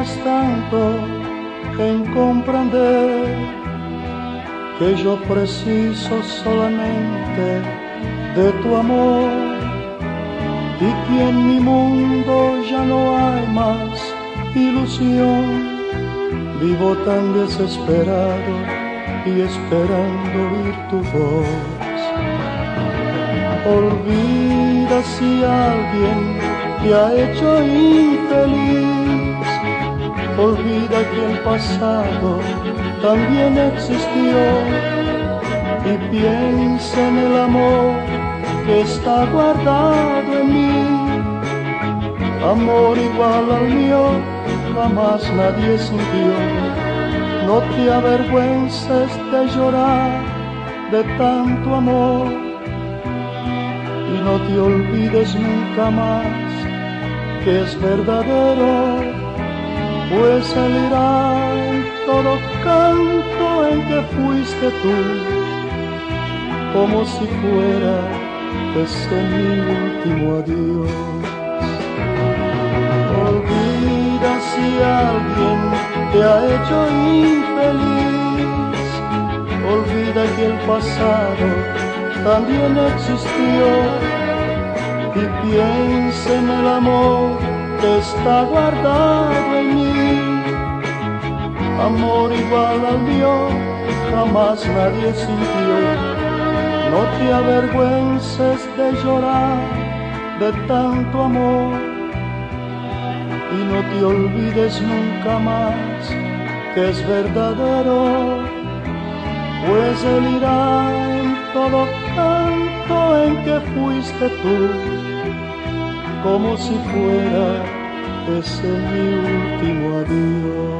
tardas tanto en comprender que yo preciso solamente de tu amor y que en mi mundo ya no hay más ilusión. Vivo tan desesperado y esperando oír tu voz. Olvida si alguien te ha hecho infeliz. Olvida que el pasado también existió y piensa en el amor que está guardado en mí. Amor igual al mío jamás nadie sintió. No te avergüences de llorar de tanto amor y no te olvides nunca más que es verdadero, pues él irá en todo canto en que fuiste tú, como si fuera ese mi último adiós. Olvida si alguien te ha hecho infeliz, olvida que el pasado también existió y piensa en el amor que está guardado en mí. Amor igual al mío jamás nadie sintió. No te avergüences de llorar de tanto amor y no te olvides nunca más que es verdadero, pues él irá en todo canto en que fuiste tú, como si fuera ese mi último adiós.